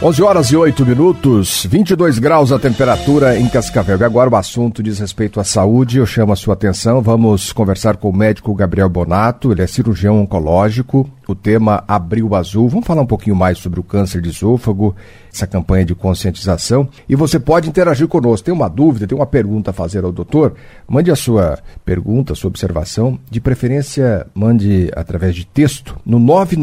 11h08, 22 graus a temperatura em Cascavel. E agora o assunto diz respeito à saúde, eu chamo a sua atenção. Vamos conversar com o médico Gabriel Bonato, ele é cirurgião oncológico. O tema Abril Azul. Vamos falar um pouquinho mais sobre o câncer de esôfago, essa campanha de conscientização. E você pode interagir conosco. Tem uma dúvida, tem uma pergunta a fazer ao doutor? Mande a sua pergunta, a sua observação. De preferência, mande através de texto no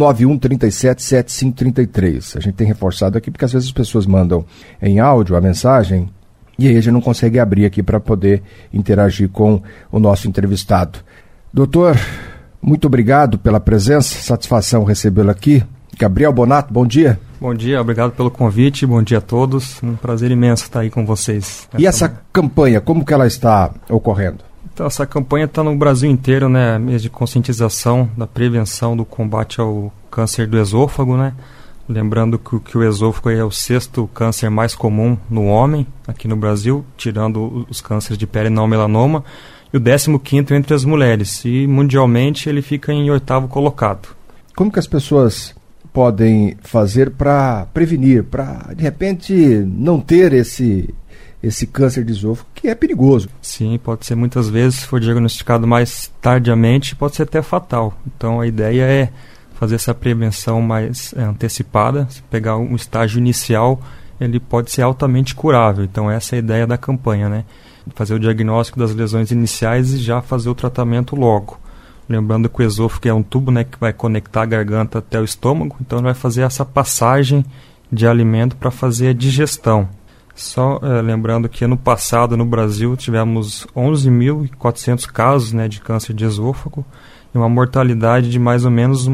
991-37-7533. A gente tem reforçado aqui porque às vezes as pessoas mandam em áudio a mensagem e aí a gente não consegue abrir aqui para poder interagir com o nosso entrevistado. Doutor, muito obrigado pela presença, satisfação recebê-lo aqui. Gabriel Bonato, bom dia. Bom dia, obrigado pelo convite, bom dia a todos. Um prazer imenso estar aí com vocês. E essa campanha, como que ela está ocorrendo? Então, essa campanha está no Brasil inteiro, né? Mês de conscientização da prevenção do combate ao câncer do esôfago, né? Lembrando que o esôfago é o 6º câncer mais comum no homem, aqui no Brasil, tirando os cânceres de pele não melanoma, e o 15º entre as mulheres, e mundialmente ele fica em 8º colocado. Como que as pessoas podem fazer para prevenir, para de repente não ter esse câncer de esôfago, que é perigoso? Sim, pode ser muitas vezes, se for diagnosticado mais tardiamente, pode ser até fatal. Então a ideia é fazer essa prevenção mais antecipada. Se pegar um estágio inicial, ele pode ser altamente curável. Então essa é a ideia da campanha, né? Fazer o diagnóstico das lesões iniciais e já fazer o tratamento logo. Lembrando que o esôfago é um tubo, né, que vai conectar a garganta até o estômago, então ele vai fazer essa passagem de alimento para fazer a digestão. Só lembrando que ano passado no Brasil tivemos 11.400 casos, né, de câncer de esôfago e uma mortalidade de mais ou menos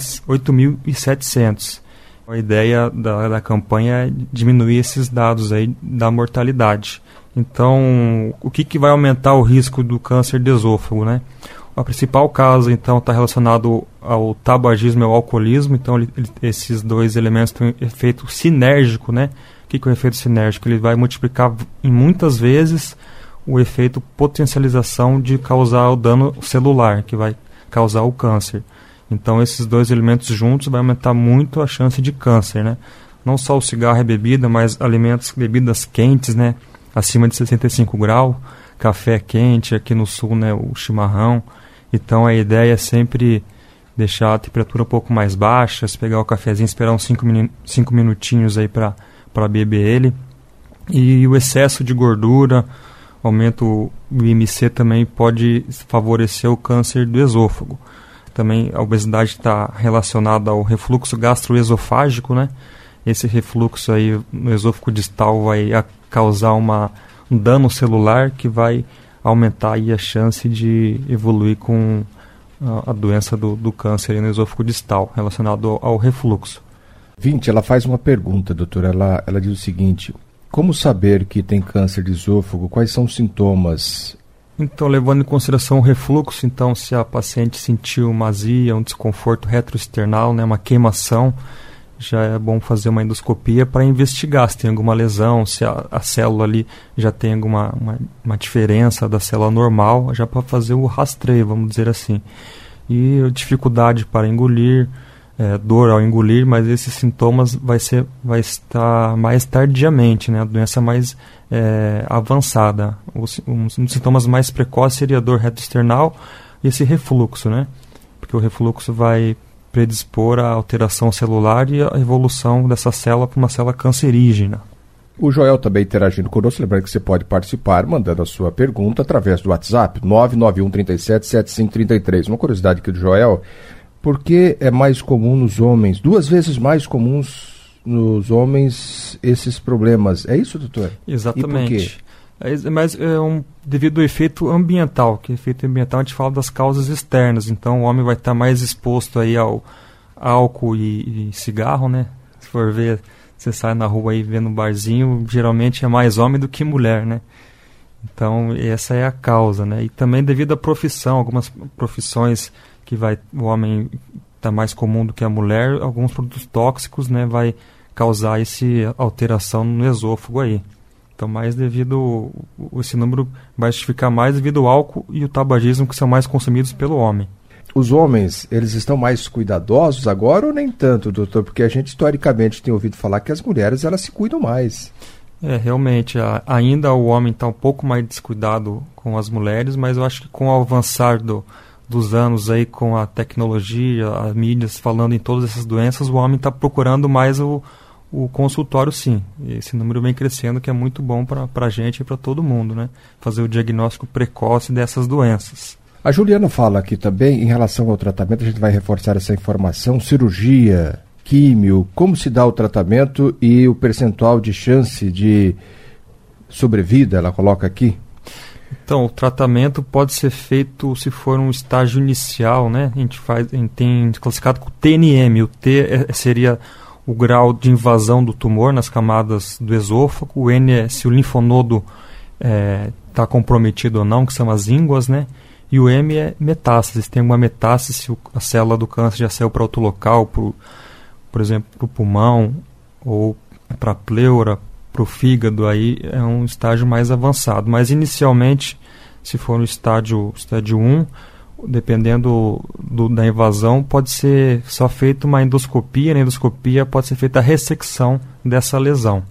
8.700. A ideia da campanha é diminuir esses dados aí da mortalidade. Então, o que vai aumentar o risco do câncer de esôfago, né? A principal causa, então, está relacionado ao tabagismo e ao alcoolismo. Então, esses dois elementos têm um efeito sinérgico, né? O que é o efeito sinérgico? Ele vai multiplicar em muitas vezes o efeito potencialização de causar o dano celular, que vai causar o câncer. Então, esses dois elementos juntos vai aumentar muito a chance de câncer, né? Não só o cigarro e a bebida, mas alimentos, bebidas quentes, né? Acima de 65 graus, café quente, aqui no sul, né? O chimarrão. Então, a ideia é sempre deixar a temperatura um pouco mais baixa, se pegar o cafezinho, esperar uns 5 minutinhos aí para beber ele. E o excesso de gordura, aumento o IMC também pode favorecer o câncer do esôfago. Também a obesidade está relacionada ao refluxo gastroesofágico, né? Esse refluxo aí no esôfago distal vai causar um dano celular que vai aumentar aí a chance de evoluir com a doença do câncer aí no esôfago distal, relacionado ao refluxo. Ela faz uma pergunta, doutora. Ela diz o seguinte: como saber que tem câncer de esôfago? Quais são os sintomas? Então, levando em consideração o refluxo, então, se a paciente sentiu uma azia, um desconforto retroesternal, né, uma queimação, já é bom fazer uma endoscopia para investigar se tem alguma lesão, se a célula ali já tem alguma uma diferença da célula normal, já para fazer o rastreio, vamos dizer assim. E dificuldade para engolir, dor ao engolir, mas esses sintomas vai estar mais tardiamente, né? A doença mais avançada. Um dos sintomas mais precoces seria a dor retroesternal e esse refluxo, né? Porque o refluxo vai predispor a alteração celular e a evolução dessa célula para uma célula cancerígena. O Joel também interagindo conosco, lembrando que você pode participar mandando a sua pergunta através do WhatsApp 991-37-7533. Uma curiosidade aqui do Joel: por que é mais comum nos homens, 2 vezes mais comuns nos homens, esses problemas? É isso, doutor? Exatamente. E por quê? Mas devido ao efeito ambiental, que efeito ambiental a gente fala das causas externas, então o homem vai estar mais exposto aí ao álcool e cigarro, né? Se for ver, você sai na rua aí vendo um barzinho, geralmente é mais homem do que mulher, né? Então essa é a causa, né? E também devido à profissão, algumas profissões que o homem está mais comum do que a mulher, alguns produtos tóxicos, né, vai causar essa alteração no esôfago aí. Então, esse número vai justificar mais devido ao álcool e o tabagismo, que são mais consumidos pelo homem. Os homens, eles estão mais cuidadosos agora ou nem tanto, doutor? Porque a gente historicamente tem ouvido falar que as mulheres, elas se cuidam mais. Realmente, ainda o homem está um pouco mais descuidado com as mulheres, mas eu acho que com o avançar dos anos aí, com a tecnologia, as mídias falando em todas essas doenças, o homem está procurando mais o consultório, sim. Esse número vem crescendo, que é muito bom para a gente e para todo mundo, né? Fazer o diagnóstico precoce dessas doenças. A Juliana fala aqui também, em relação ao tratamento, a gente vai reforçar essa informação, cirurgia, químio, como se dá o tratamento e o percentual de chance de sobrevida, ela coloca aqui. Então, o tratamento pode ser feito se for um estágio inicial, né? A gente tem classificado com TNM. O T seria o grau de invasão do tumor nas camadas do esôfago. O N é se o linfonodo está comprometido ou não, que são as ínguas, né? E o M é metástase. Se tem uma metástase, se a célula do câncer já saiu para outro local, por exemplo, para o pulmão ou para a pleura, para o fígado, aí é um estágio mais avançado. Mas inicialmente, se for no estádio 1, dependendo da invasão, pode ser só feita uma endoscopia. Na endoscopia pode ser feita a ressecção dessa lesão.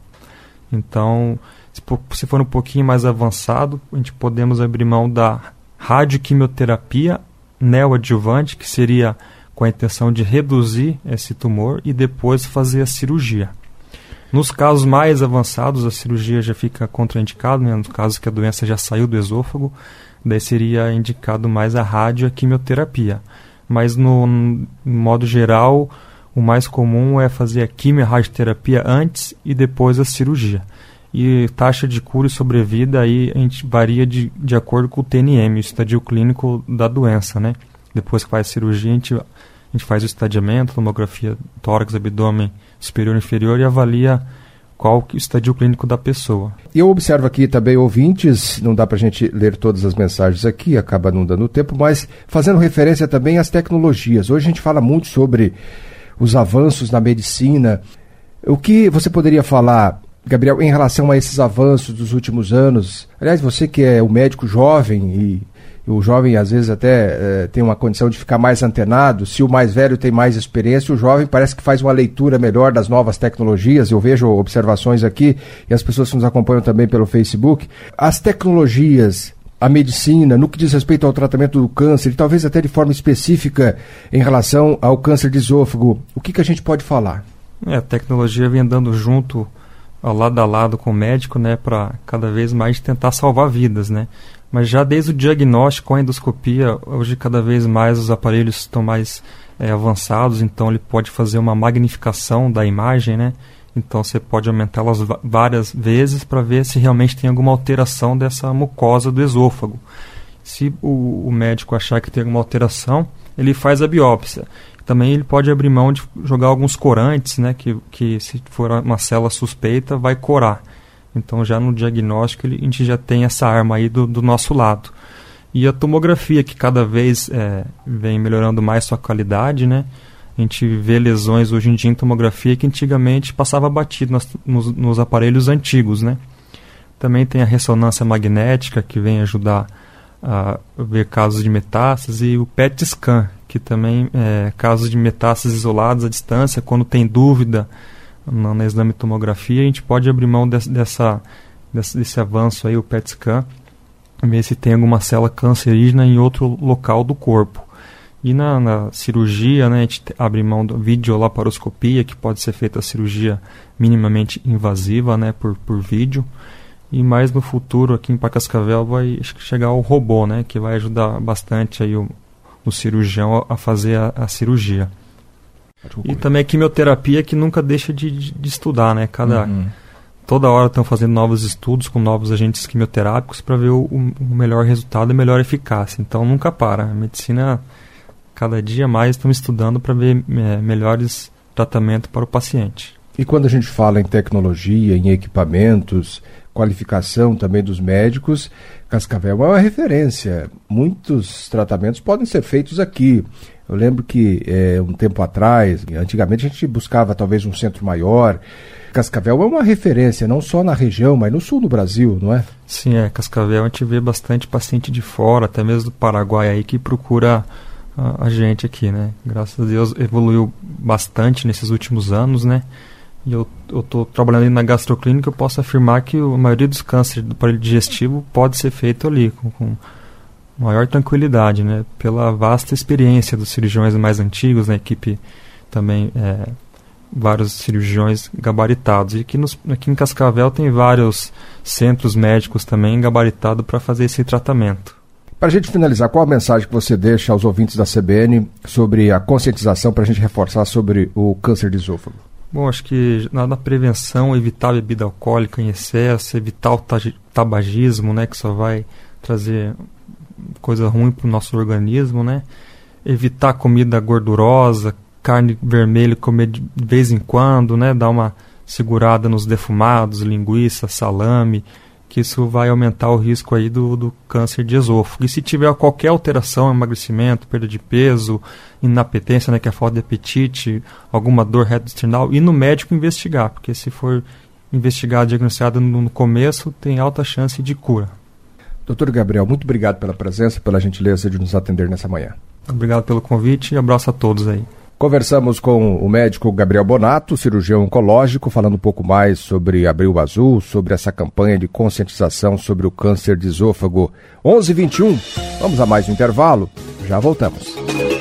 Então, se for um pouquinho mais avançado, a gente podemos abrir mão da radioquimioterapia neoadjuvante, que seria com a intenção de reduzir esse tumor e depois fazer a cirurgia. Nos casos mais avançados, a cirurgia já fica contraindicada, né? No caso que a doença já saiu do esôfago, daí seria indicado mais a radioquimioterapia. Mas no modo geral, o mais comum é fazer a quimio-radioterapia antes e depois a cirurgia. E taxa de cura e sobrevida aí a gente varia de acordo com o TNM, o estadio clínico da doença, né? Depois que faz a cirurgia, a gente faz o estadiamento, tomografia tórax, abdômen superior e inferior e avalia qual que é o estadio clínico da pessoa. E eu observo aqui também ouvintes, não dá para a gente ler todas as mensagens aqui, acaba não dando tempo, mas fazendo referência também às tecnologias. Hoje a gente fala muito sobre os avanços na medicina. O que você poderia falar, Gabriel, em relação a esses avanços dos últimos anos? Aliás, você que é um médico jovem e o jovem às vezes até tem uma condição de ficar mais antenado, se o mais velho tem mais experiência, o jovem parece que faz uma leitura melhor das novas tecnologias. Eu vejo observações aqui e as pessoas que nos acompanham também pelo Facebook. As tecnologias, a medicina, no que diz respeito ao tratamento do câncer, e talvez até de forma específica em relação ao câncer de esôfago, o que a gente pode falar? A tecnologia vem andando junto, lado a lado com o médico, né, para cada vez mais tentar salvar vidas, né? Mas já desde o diagnóstico com a endoscopia, hoje cada vez mais os aparelhos estão mais avançados, então ele pode fazer uma magnificação da imagem, né? Então você pode aumentá-las várias vezes para ver se realmente tem alguma alteração dessa mucosa do esôfago. Se o médico achar que tem alguma alteração, ele faz a biópsia. Também ele pode abrir mão de jogar alguns corantes, né, que se for uma célula suspeita, vai corar. Então já no diagnóstico a gente já tem essa arma aí do nosso lado. E a tomografia, que cada vez vem melhorando mais sua qualidade, né? A gente vê lesões hoje em dia em tomografia que antigamente passava batido nos aparelhos antigos, né? Também tem a ressonância magnética, que vem ajudar a ver casos de metástase, e o PET scan, que também casos de metástases isolados à distância, quando tem dúvida no exame de tomografia, a gente pode abrir mão desse avanço aí, o PET scan, ver se tem alguma célula cancerígena em outro local do corpo. E na cirurgia, né, a gente abre mão da videolaparoscopia, que pode ser feita a cirurgia minimamente invasiva, né, por vídeo. E mais no futuro, aqui em Cascavel, vai chegar o robô, né, que vai ajudar bastante aí o cirurgião a fazer a cirurgia. E também a quimioterapia, que nunca deixa de estudar, né? Toda hora estão fazendo novos estudos com novos agentes quimioterápicos para ver o melhor resultado e melhor eficácia. Então nunca para. A medicina, cada dia mais, estão estudando para ver melhores tratamentos para o paciente. E quando a gente fala em tecnologia, em equipamentos, qualificação também dos médicos, Cascavel é uma referência. Muitos tratamentos podem ser feitos aqui. Eu lembro que um tempo atrás, antigamente a gente buscava talvez um centro maior. Cascavel é uma referência, não só na região, mas no sul do Brasil, não é? Sim, Cascavel a gente vê bastante paciente de fora, até mesmo do Paraguai aí, que procura a gente aqui, né? Graças a Deus evoluiu bastante nesses últimos anos, né? E eu estou trabalhando ali na gastroclínica, eu posso afirmar que a maioria dos cânceres do aparelho digestivo pode ser feito ali com maior tranquilidade, né? Pela vasta experiência dos cirurgiões mais antigos, na equipe também, vários cirurgiões gabaritados. E aqui em Cascavel tem vários centros médicos também gabaritados para fazer esse tratamento. Para a gente finalizar, qual a mensagem que você deixa aos ouvintes da CBN sobre a conscientização para a gente reforçar sobre o câncer de esôfago? Bom, acho que na prevenção, evitar a bebida alcoólica em excesso, evitar o tabagismo, né, que só vai trazer coisa ruim para o nosso organismo, né? Evitar comida gordurosa, carne vermelha, comer de vez em quando, né? Dar uma segurada nos defumados, linguiça, salame, que isso vai aumentar o risco aí do câncer de esôfago. E se tiver qualquer alteração, emagrecimento, perda de peso, inapetência, né, que é a falta de apetite, alguma dor retroesternal, ir no médico investigar, porque se for investigado, diagnosticado no começo, tem alta chance de cura. Doutor Gabriel, muito obrigado pela presença, pela gentileza de nos atender nessa manhã. Obrigado pelo convite e abraço a todos aí. Conversamos com o médico Gabriel Bonato, cirurgião oncológico, falando um pouco mais sobre Abril Azul, sobre essa campanha de conscientização sobre o câncer de esôfago. 11h21, vamos a mais um intervalo, já voltamos.